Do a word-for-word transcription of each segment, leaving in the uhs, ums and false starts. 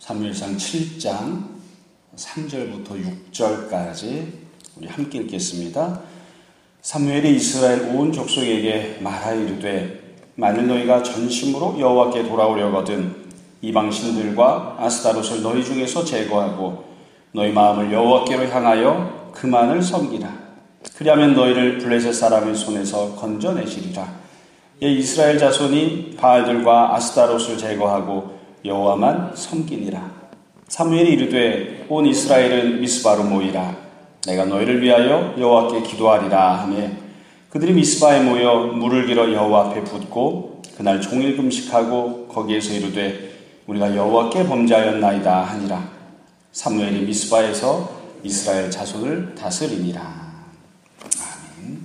사무엘상 칠 장 삼 절부터 육 절까지 우리 함께 읽겠습니다. 사무엘이 이스라엘 온 족속에게 말하이르되 만일 너희가 전심으로 여호와께 돌아오려거든 이방 신들과 아스타롯을 너희 중에서 제거하고 너희 마음을 여호와께로 향하여 그만을 섬기라. 그리하면 너희를 블레셋 사람의 손에서 건져내시리라. 예, 이스라엘 자손이 바알들과 아스타롯을 제거하고 여호와만 섬기니라. 사무엘이 이르되 온 이스라엘은 미스바로 모이라. 내가 너희를 위하여 여호와께 기도하리라 하며 그들이 미스바에 모여 물을 길어 여호와 앞에 붓고 그날 종일 금식하고 거기에서 이르되 우리가 여호와께 범죄하였나이다 하니라. 사무엘이 미스바에서 이스라엘 자손을 다스리니라. 아멘.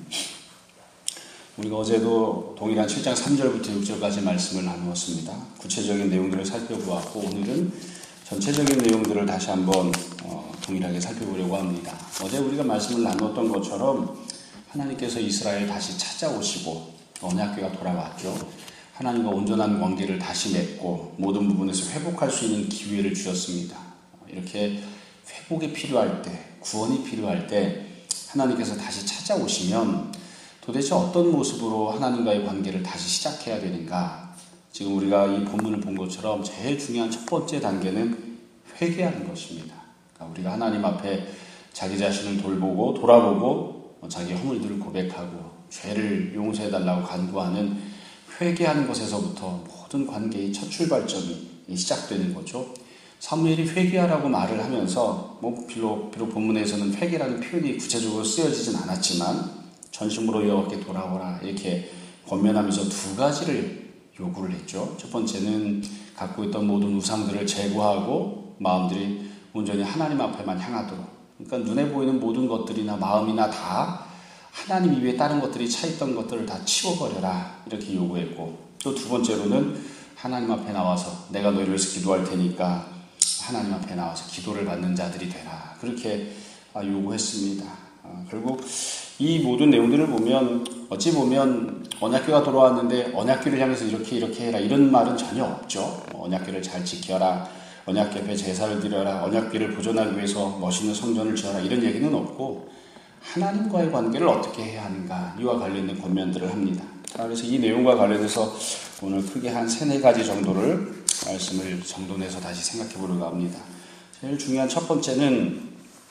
우리가 어제도 동일한 칠 장 삼 절부터 육 절까지 말씀을 나누었습니다. 구체적인 내용들을 살펴보았고 오늘은 전체적인 내용들을 다시 한번 어, 동일하게 살펴보려고 합니다. 어제 우리가 말씀을 나누었던 것처럼 하나님께서 이스라엘 다시 찾아오시고 언약궤가 돌아왔죠. 하나님과 온전한 관계를 다시 맺고 모든 부분에서 회복할 수 있는 기회를 주셨습니다. 이렇게 회복이 필요할 때, 구원이 필요할 때 하나님께서 다시 찾아오시면 도대체 어떤 모습으로 하나님과의 관계를 다시 시작해야 되는가? 지금 우리가 이 본문을 본 것처럼 제일 중요한 첫 번째 단계는 회개하는 것입니다. 그러니까 우리가 하나님 앞에 자기 자신을 돌보고 돌아보고 자기 허물들을 고백하고 죄를 용서해달라고 간구하는 회개하는 것에서부터 모든 관계의 첫 출발점이 시작되는 거죠. 사무엘이 회개하라고 말을 하면서 뭐 비록, 비록 본문에서는 회개라는 표현이 구체적으로 쓰여지진 않았지만 전심으로 여호와께 돌아오라 이렇게 권면하면서 두 가지를 요구를 했죠. 첫 번째는 갖고 있던 모든 우상들을 제거하고 마음들이 온전히 하나님 앞에만 향하도록, 그러니까 눈에 보이는 모든 것들이나 마음이나 다 하나님 이외에 다른 것들이 차있던 것들을 다 치워버려라 이렇게 요구했고, 또 두 번째로는 하나님 앞에 나와서 내가 너희를 위해서 기도할 테니까 하나님 앞에 나와서 기도를 받는 자들이 되라 그렇게 요구했습니다. 결국 이 모든 내용들을 보면 어찌 보면 언약궤가 돌아왔는데 언약궤를 향해서 이렇게 이렇게 해라 이런 말은 전혀 없죠. 언약궤를 잘 지켜라, 언약궤 앞에 제사를 드려라, 언약궤를 보존하기 위해서 멋있는 성전을 지어라 이런 얘기는 없고 하나님과의 관계를 어떻게 해야 하는가 이와 관련된 권면들을 합니다. 그래서 이 내용과 관련해서 오늘 크게 한 세네 가지 정도를 말씀을 정돈해서 다시 생각해 보려고 합니다. 제일 중요한 첫 번째는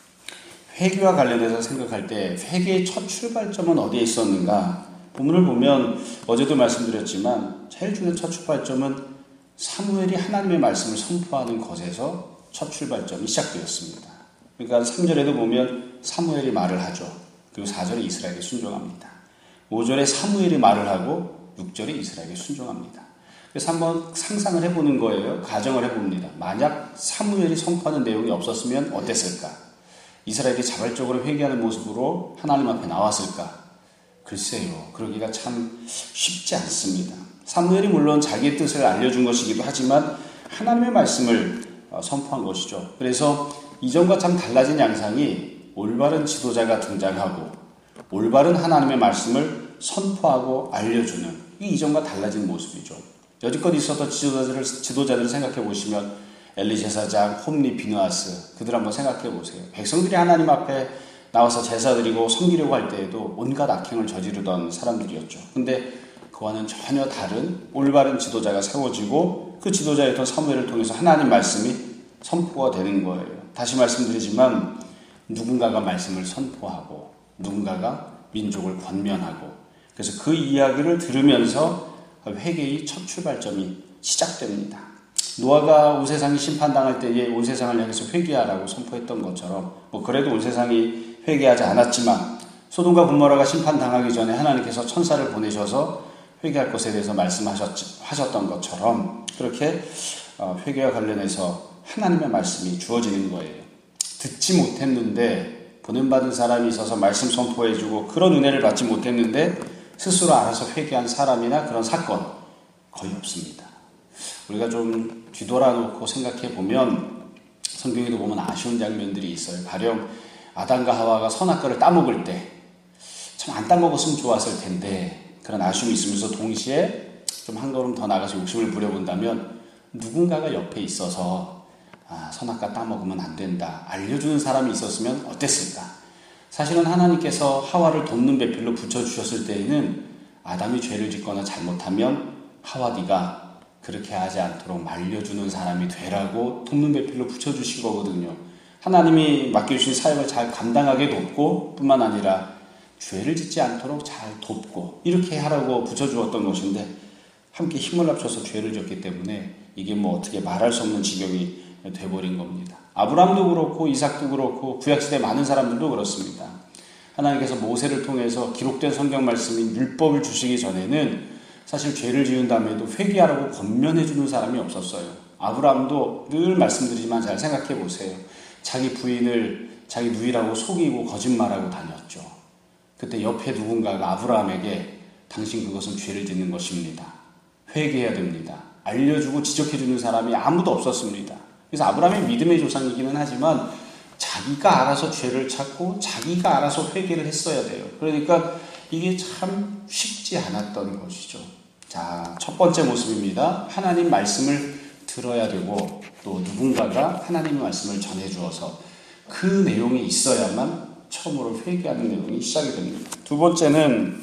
회개와 관련해서 생각할 때 회개의 첫 출발점은 어디에 있었는가? 본문을 보면 어제도 말씀드렸지만 제일 중요한 첫 출발점은 사무엘이 하나님의 말씀을 선포하는 것에서 첫 출발점이 시작되었습니다. 그러니까 삼 절에도 보면 사무엘이 말을 하죠. 그리고 사 절에 이스라엘이 순종합니다. 오 절에 사무엘이 말을 하고 육 절에 이스라엘이 순종합니다. 그래서 한번 상상을 해보는 거예요. 가정을 해봅니다. 만약 사무엘이 선포하는 내용이 없었으면 어땠을까? 이스라엘이 자발적으로 회개하는 모습으로 하나님 앞에 나왔을까? 글쎄요. 그러기가 참 쉽지 않습니다. 사무엘이 물론 자기의 뜻을 알려준 것이기도 하지만 하나님의 말씀을 선포한 것이죠. 그래서 이전과 참 달라진 양상이 올바른 지도자가 등장하고 올바른 하나님의 말씀을 선포하고 알려주는 이 이전과 달라진 모습이죠. 여지껏 있었던 지도자들을, 지도자들을 생각해 보시면 엘리 제사장, 홈리, 비느하스 그들 한번 생각해 보세요. 백성들이 하나님 앞에 나와서 제사드리고 섬기려고 할 때에도 온갖 악행을 저지르던 사람들이었죠. 근데 그와는 전혀 다른 올바른 지도자가 세워지고 그 지도자였던 사무엘을 통해서 하나님 말씀이 선포가 되는 거예요. 다시 말씀드리지만 누군가가 말씀을 선포하고 누군가가 민족을 권면하고 그래서 그 이야기를 들으면서 회개의 첫 출발점이 시작됩니다. 노아가 온 세상이 심판당할 때에 온 세상을 향해서 회개하라고 선포했던 것처럼 뭐 그래도 온 세상이 회개하지 않았지만 소돔과 고모라가 심판당하기 전에 하나님께서 천사를 보내셔서 회개할 것에 대해서 말씀하셨던 것처럼 그렇게 회개와 관련해서 하나님의 말씀이 주어지는 거예요. 듣지 못했는데 보냄받은 사람이 있어서 말씀 선포해주고 그런 은혜를 받지 못했는데 스스로 알아서 회개한 사람이나 그런 사건 거의 없습니다. 우리가 좀 뒤돌아놓고 생각해 보면 성경에도 보면 아쉬운 장면들이 있어요. 가령 아담과 하와가 선악과를 따먹을 때 참 안 따먹었으면 좋았을 텐데 그런 아쉬움이 있으면서 동시에 좀 한 걸음 더 나가서 욕심을 부려본다면 누군가가 옆에 있어서 아, 선악과 따먹으면 안 된다 알려주는 사람이 있었으면 어땠을까? 사실은 하나님께서 하와를 돕는 배필로 붙여주셨을 때에는 아담이 죄를 짓거나 잘못하면 하와 네가 그렇게 하지 않도록 말려주는 사람이 되라고 돕는 배필로 붙여주신 거거든요. 하나님이 맡겨주신 사역을 잘 감당하게 돕고 뿐만 아니라 죄를 짓지 않도록 잘 돕고 이렇게 하라고 붙여주었던 것인데 함께 힘을 합쳐서 죄를 졌기 때문에 이게 뭐 어떻게 말할 수 없는 지경이 돼버린 겁니다. 아브라함도 그렇고 이삭도 그렇고 구약시대 많은 사람들도 그렇습니다. 하나님께서 모세를 통해서 기록된 성경 말씀인 율법을 주시기 전에는 사실 죄를 지은 다음에도 회개하라고 권면해 주는 사람이 없었어요. 아브라함도 늘 말씀드리지만 잘 생각해 보세요. 자기 부인을 자기 누이라고 속이고 거짓말하고 다녔죠. 그때 옆에 누군가가 아브라함에게 당신 그것은 죄를 짓는 것입니다. 회개해야 됩니다. 알려주고 지적해주는 사람이 아무도 없었습니다. 그래서 아브라함의 믿음의 조상이기는 하지만 자기가 알아서 죄를 찾고 자기가 알아서 회개를 했어야 돼요. 그러니까 이게 참 쉽지 않았던 것이죠. 자, 첫 번째 모습입니다. 하나님 말씀을 들어야 되고 또 누군가가 하나님의 말씀을 전해주어서 그 내용이 있어야만 처음으로 회개하는 내용이 시작이 됩니다. 두 번째는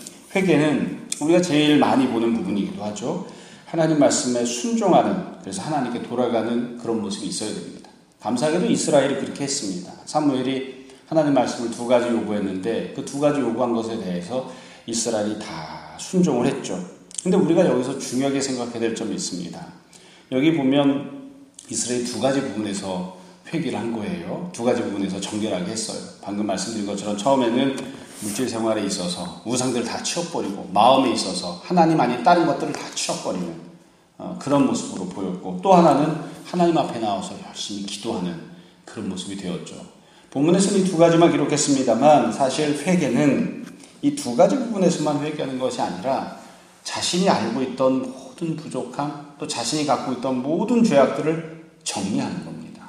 회개는 우리가 제일 많이 보는 부분이기도 하죠. 하나님 말씀에 순종하는, 그래서 하나님께 돌아가는 그런 모습이 있어야 됩니다. 감사하게도 이스라엘이 그렇게 했습니다. 사무엘이 하나님 말씀을 두 가지 요구했는데 그 두 가지 요구한 것에 대해서 이스라엘이 다 순종을 했죠. 근데 우리가 여기서 중요하게 생각해야 될 점이 있습니다. 여기 보면 이스라엘이 두 가지 부분에서 회개를 한 거예요. 두 가지 부분에서 정결하게 했어요. 방금 말씀드린 것처럼 처음에는 물질 생활에 있어서 우상들을 다 치워버리고 마음에 있어서 하나님 아닌 다른 것들을 다 치워버리는 어, 그런 모습으로 보였고, 또 하나는 하나님 앞에 나와서 열심히 기도하는 그런 모습이 되었죠. 본문에서는 이 두 가지만 기록했습니다만 사실 회개는 이 두 가지 부분에서만 회개하는 것이 아니라 자신이 알고 있던 모든 부족함, 또 자신이 갖고 있던 모든 죄악들을 정리하는 겁니다.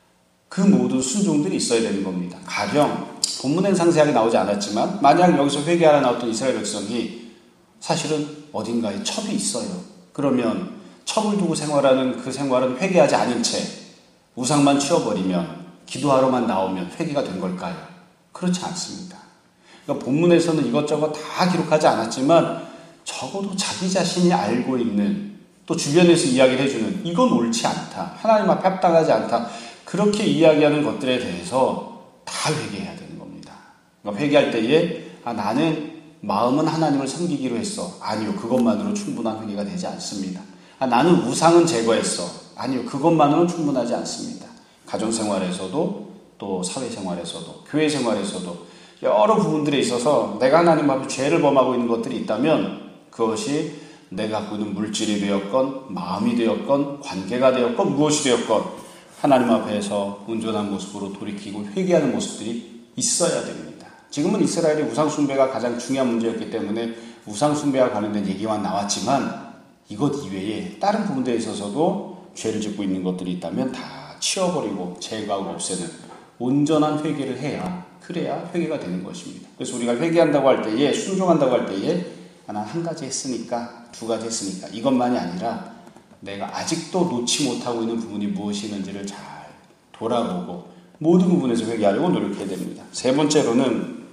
그 모든 순종들이 있어야 되는 겁니다. 가령 본문엔 상세하게 나오지 않았지만 만약 여기서 회개하라 나왔던 이스라엘 백성이 사실은 어딘가에 첩이 있어요. 그러면 첩을 두고 생활하는 그 생활은 회개하지 않은 채 우상만 치워버리면, 기도하러만 나오면 회개가 된 걸까요? 그렇지 않습니다. 그러니까 본문에서는 이것저것 다 기록하지 않았지만 적어도 자기 자신이 알고 있는, 또 주변에서 이야기를 해주는 이건 옳지 않다, 하나님 앞에 합당하지 않다, 그렇게 이야기하는 것들에 대해서 다 회개해야 되는 겁니다. 그러니까 회개할 때에 아, 나는 마음은 하나님을 섬기기로 했어. 아니요, 그것만으로 충분한 회개가 되지 않습니다. 아, 나는 우상은 제거했어. 아니요, 그것만으로는 충분하지 않습니다. 가정생활에서도 또 사회생활에서도 교회생활에서도 여러 부분들에 있어서 내가 하나님 앞에 죄를 범하고 있는 것들이 있다면 그것이 내가 갖고 있는 물질이 되었건 마음이 되었건 관계가 되었건 무엇이 되었건 하나님 앞에서 온전한 모습으로 돌이키고 회개하는 모습들이 있어야 됩니다. 지금은 이스라엘의 우상숭배가 가장 중요한 문제였기 때문에 우상숭배와 관련된 얘기만 나왔지만 이것 이외에 다른 부분들에 있어서도 죄를 짓고 있는 것들이 있다면 다 치워버리고 제거하고 없애는 온전한 회개를 해야, 그래야 회개가 되는 것입니다. 그래서 우리가 회개한다고 할 때에, 순종한다고 할 때에 난 한 가지 했으니까, 두 가지 했으니까 이것만이 아니라 내가 아직도 놓지 못하고 있는 부분이 무엇이 있는지를 잘 돌아보고 모든 부분에서 회개하려고 노력해야 됩니다. 세 번째로는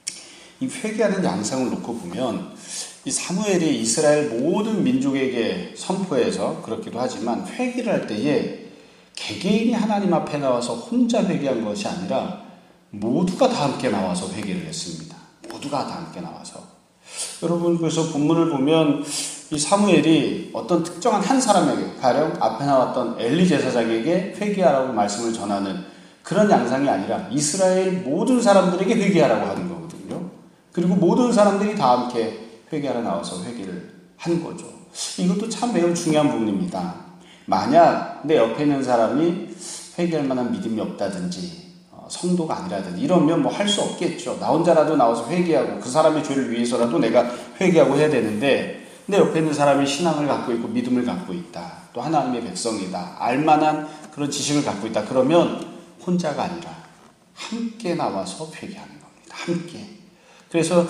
이 회개하는 양상을 놓고 보면 이 사무엘이 이스라엘 모든 민족에게 선포해서 그렇기도 하지만 회개를 할 때에 개개인이 하나님 앞에 나와서 혼자 회개한 것이 아니라 모두가 다 함께 나와서 회개를 했습니다. 모두가 다 함께 나와서. 여러분, 그래서 본문을 보면 이 사무엘이 어떤 특정한 한 사람에게, 가령 앞에 나왔던 엘리 제사장에게 회개하라고 말씀을 전하는 그런 양상이 아니라 이스라엘 모든 사람들에게 회개하라고 하는 거거든요. 그리고 모든 사람들이 다 함께 회개하러 나와서 회개를 한 거죠. 이것도 참 매우 중요한 부분입니다. 만약 내 옆에 있는 사람이 회개할 만한 믿음이 없다든지 성도가 아니라든지 이러면 뭐 할 수 없겠죠. 나 혼자라도 나와서 회개하고 그 사람의 죄를 위해서라도 내가 회개하고 해야 되는데, 내 옆에 있는 사람이 신앙을 갖고 있고 믿음을 갖고 있다, 또 하나님의 백성이다, 알만한 그런 지식을 갖고 있다, 그러면 혼자가 아니라 함께 나와서 회개하는 겁니다. 함께. 그래서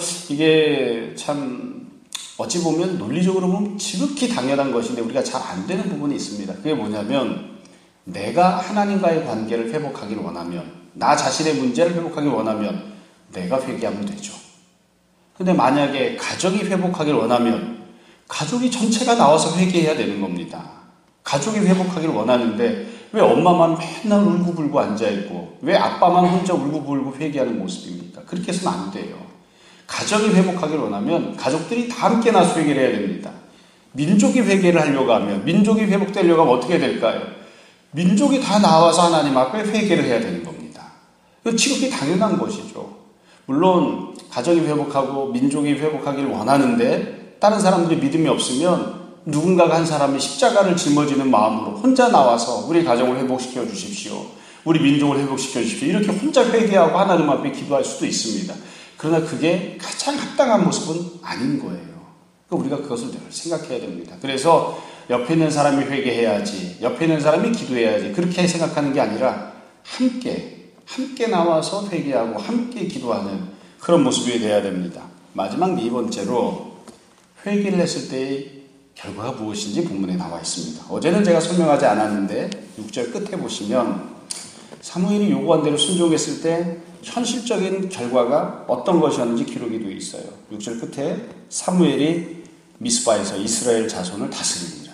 이게 참 어찌 보면 논리적으로 보면 지극히 당연한 것인데 우리가 잘 안 되는 부분이 있습니다. 그게 뭐냐면 내가 하나님과의 관계를 회복하길 원하면, 나 자신의 문제를 회복하길 원하면 내가 회개하면 되죠. 근데 만약에 가족이 회복하길 원하면 가족이 전체가 나와서 회개해야 되는 겁니다. 가족이 회복하길 원하는데 왜 엄마만 맨날 울고불고 앉아있고 왜 아빠만 혼자 울고불고 회개하는 모습입니까? 그렇게 해서는 안 돼요. 가정이 회복하길 원하면 가족들이 다 함께 나서 회개를 해야 됩니다. 민족이 회개를 하려고 하면, 민족이 회복되려고 하면 어떻게 될까요? 민족이 다 나와서 하나님 앞에 회개를 해야 되는 겁니다. 이건 지극히 당연한 것이죠. 물론 가정이 회복하고 민족이 회복하길 원하는데 다른 사람들이 믿음이 없으면 누군가가 한 사람이 십자가를 짊어지는 마음으로 혼자 나와서 우리 가정을 회복시켜 주십시오, 우리 민족을 회복시켜 주십시오, 이렇게 혼자 회개하고 하나님 앞에 기도할 수도 있습니다. 그러나 그게 가장 합당한 모습은 아닌 거예요. 우리가 그것을 늘 생각해야 됩니다. 그래서 옆에 있는 사람이 회개해야지, 옆에 있는 사람이 기도해야지, 그렇게 생각하는 게 아니라 함께 함께 나와서 회개하고 함께 기도하는 그런 모습이 되어야 됩니다. 마지막 네 번째로, 회개를 했을 때의 결과가 무엇인지 본문에 나와 있습니다. 어제는 제가 설명하지 않았는데 육 절 끝에 보시면 사무엘이 요구한 대로 순종했을 때 현실적인 결과가 어떤 것이었는지 기록이 되어 있어요. 육 절 끝에 사무엘이 미스바에서 이스라엘 자손을 다스립니다.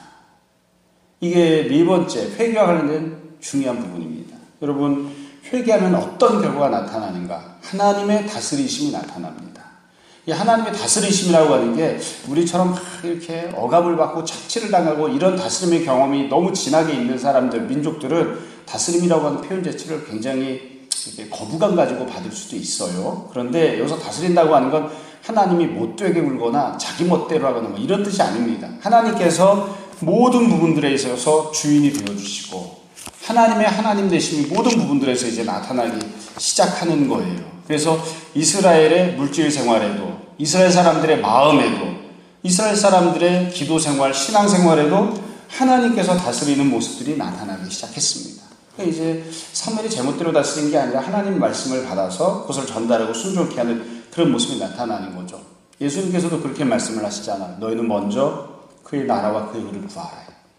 이게 네 번째, 회개와 관련된 중요한 부분입니다. 여러분, 회개하면 어떤 결과가 나타나는가? 하나님의 다스리심이 나타납니다. 이 하나님의 다스리심이라고 하는 게 우리처럼 이렇게 억압을 받고 착취를 당하고 이런 다스림의 경험이 너무 진하게 있는 사람들, 민족들은 다스림이라고 하는 표현 자체를 굉장히 이렇게 거부감 가지고 받을 수도 있어요. 그런데 여기서 다스린다고 하는 건 하나님이 못되게 굴거나 자기 멋대로 하거나 뭐 이런 뜻이 아닙니다. 하나님께서 모든 부분들에 있어서 주인이 되어주시고 하나님의 하나님 되심이 모든 부분들에서 이제 나타나기 시작하는 거예요. 그래서 이스라엘의 물질 생활에도, 이스라엘 사람들의 마음에도, 이스라엘 사람들의 기도 생활, 신앙 생활에도 하나님께서 다스리는 모습들이 나타나기 시작했습니다. 그러니까 이제 사무엘이 제멋대로 다스린 게 아니라 하나님 말씀을 받아서 그것을 전달하고 순종케 하는 그런 모습이 나타나는 거죠. 예수님께서도 그렇게 말씀을 하시잖아요. 너희는 먼저 그의 나라와 그의 의를 구하라.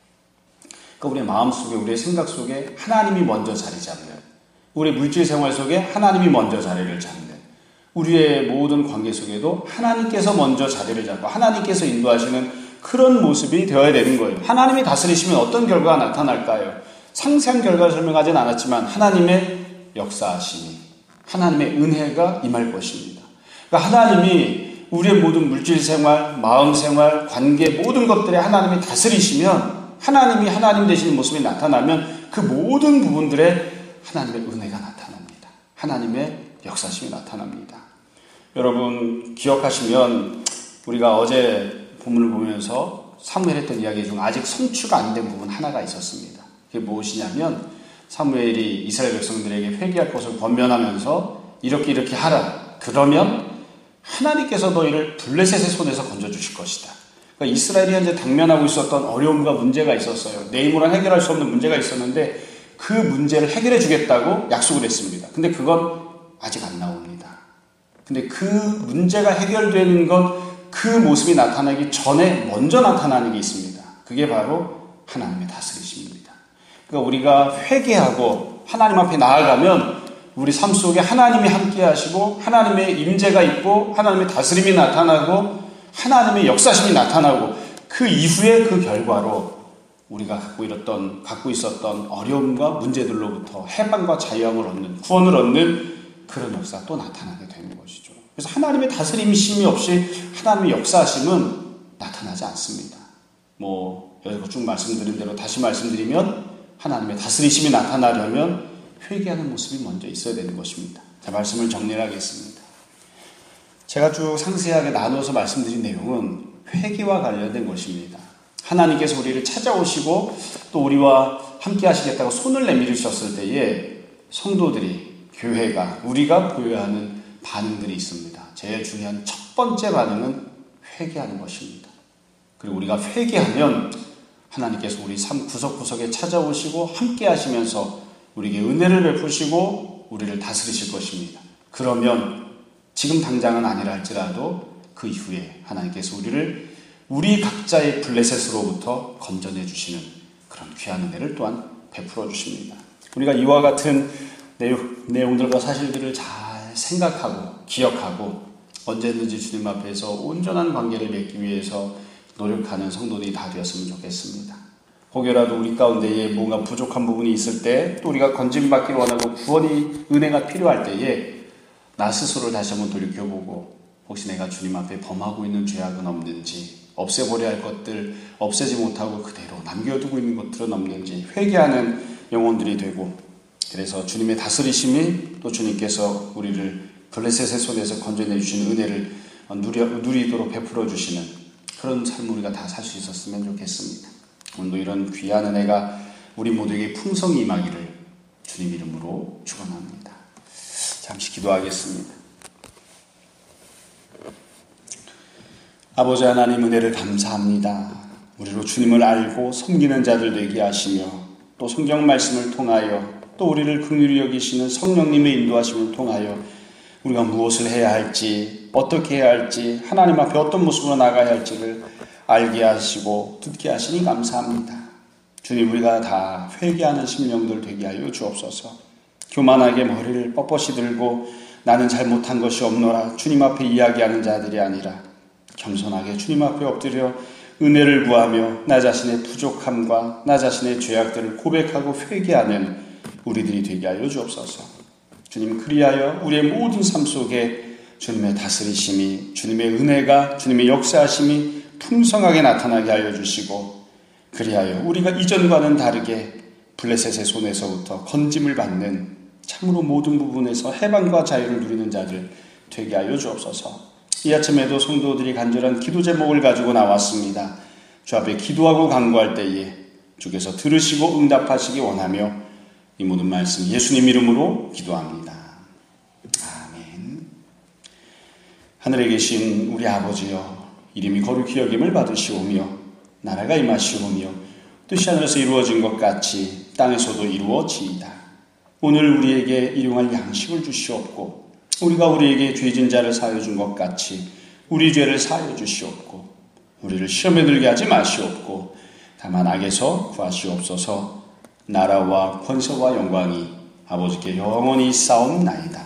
그러니까 우리의 마음속에, 우리의 생각 속에 하나님이 먼저 자리 잡는, 우리의 물질 생활 속에 하나님이 먼저 자리를 잡는, 우리의 모든 관계 속에도 하나님께서 먼저 자리를 잡고 하나님께서 인도하시는 그런 모습이 되어야 되는 거예요. 하나님이 다스리시면 어떤 결과가 나타날까요? 상세한 결과를 설명하진 않았지만 하나님의 역사하심이, 하나님의 은혜가 임할 것입니다. 그러니까 하나님이 우리의 모든 물질 생활, 마음 생활, 관계 모든 것들에 하나님이 다스리시면, 하나님이 하나님 되시는 모습이 나타나면 그 모든 부분들에 하나님의 은혜가 나타납니다. 하나님의 역사심이 나타납니다. 여러분 기억하시면 우리가 어제 본문을 보면서 사무엘 했던 이야기 중 아직 성취가 안 된 부분 하나가 있었습니다. 그게 무엇이냐면 사무엘이 이스라엘 백성들에게 회개할 것을 권면하면서 이렇게 이렇게 하라. 그러면 하나님께서 너희를 블레셋의 손에서 건져주실 것이다. 그러니까 이스라엘이 현재 당면하고 있었던 어려움과 문제가 있었어요. 내 힘으로는 해결할 수 없는 문제가 있었는데 그 문제를 해결해 주겠다고 약속을 했습니다. 근데 그건 아직 안 나옵니다. 근데 그 문제가 해결되는 것, 그 모습이 나타나기 전에 먼저 나타나는 게 있습니다. 그게 바로 하나님의 다스리심입니다. 그러니까 우리가 회개하고 하나님 앞에 나아가면 우리 삶 속에 하나님이 함께 하시고 하나님의 임재가 있고 하나님의 다스림이 나타나고 하나님의 역사심이 나타나고 그 이후에 그 결과로 우리가 갖고 있었던, 갖고 있었던 어려움과 문제들로부터 해방과 자유함을 얻는, 구원을 얻는 그런 역사가 또 나타나게 되는 것이죠. 그래서 하나님의 다스림심이 없이 하나님의 역사심은 나타나지 않습니다. 뭐 여기서 쭉 말씀드린 대로 다시 말씀드리면 하나님의 다스리심이 나타나려면 회개하는 모습이 먼저 있어야 되는 것입니다. 자, 말씀을 정리하겠습니다. 제가 쭉 상세하게 나누어서 말씀드린 내용은 회개와 관련된 것입니다. 하나님께서 우리를 찾아오시고 또 우리와 함께 하시겠다고 손을 내밀으셨을 때에 성도들이, 교회가, 우리가 보여야 하는 반응들이 있습니다. 제일 중요한 첫 번째 반응은 회개하는 것입니다. 그리고 우리가 회개하면 하나님께서 우리 삶 구석구석에 찾아오시고 함께 하시면서 우리에게 은혜를 베푸시고 우리를 다스리실 것입니다. 그러면 지금 당장은 아니라 할지라도 그 이후에 하나님께서 우리를 우리 각자의 블레셋으로부터 건져내 주시는 그런 귀한 은혜를 또한 베풀어 주십니다. 우리가 이와 같은 내용, 내용들과 사실들을 잘 생각하고 기억하고 언제든지 주님 앞에서 온전한 관계를 맺기 위해서 노력하는 성도들이 다 되었으면 좋겠습니다. 혹여라도 우리 가운데에 뭔가 부족한 부분이 있을 때, 또 우리가 건짐받기를 원하고 구원이, 은혜가 필요할 때에 나 스스로를 다시 한번 돌이켜보고 혹시 내가 주님 앞에 범하고 있는 죄악은 없는지, 없애버려야 할 것들 없애지 못하고 그대로 남겨두고 있는 것들은 없는지 회개하는 영혼들이 되고, 그래서 주님의 다스리심이 또 주님께서 우리를 블레셋의 손에서 건져내 주시는 은혜를 누리, 누리도록 베풀어 주시는 그런 삶을 우리가 다 살 수 있었으면 좋겠습니다. 오늘도 이런 귀한 은혜가 우리 모두에게 풍성히 임하기를 주님 이름으로 축원합니다. 잠시 기도하겠습니다. 아버지 하나님, 은혜를 감사합니다. 우리로 주님을 알고 섬기는 자들 되게 하시며, 또 성경 말씀을 통하여, 또 우리를 긍휼히 여기시는 성령님의 인도하심을 통하여 우리가 무엇을 해야 할지, 어떻게 해야 할지, 하나님 앞에 어떤 모습으로 나가야 할지를 알게 하시고 듣게 하시니 감사합니다. 주님, 우리가 다 회개하는 심령들 되게 하여 주옵소서. 교만하게 머리를 뻣뻣이 들고 나는 잘못한 것이 없노라 주님 앞에 이야기하는 자들이 아니라 겸손하게 주님 앞에 엎드려 은혜를 구하며 나 자신의 부족함과 나 자신의 죄악들을 고백하고 회개하는 우리들이 되게 하여 주옵소서. 주님, 그리하여 우리의 모든 삶 속에 주님의 다스리심이, 주님의 은혜가, 주님의 역사하심이 풍성하게 나타나게 하여 주시고, 그리하여 우리가 이전과는 다르게 블레셋의 손에서부터 건짐을 받는 참으로 모든 부분에서 해방과 자유를 누리는 자들 되게 하여 주옵소서. 이 아침에도 성도들이 간절한 기도 제목을 가지고 나왔습니다. 주 앞에 기도하고 간구할 때에 주께서 들으시고 응답하시기 원하며 이 모든 말씀 예수님 이름으로 기도합니다. 아멘. 하늘에 계신 우리 아버지여, 이름이 거룩히 여김을 받으시오며 나라가 임하시오며 뜻이 하늘에서 이루어진 것 같이 땅에서도 이루어지이다. 오늘 우리에게 일용할 양식을 주시옵고, 우리가 우리에게 죄진 자를 사하여 준 것 같이 우리 죄를 사하여 주시옵고, 우리를 시험에 들게 하지 마시옵고 다만 악에서 구하시옵소서. 나라와 권세와 영광이 아버지께 영원히 싸움나이다.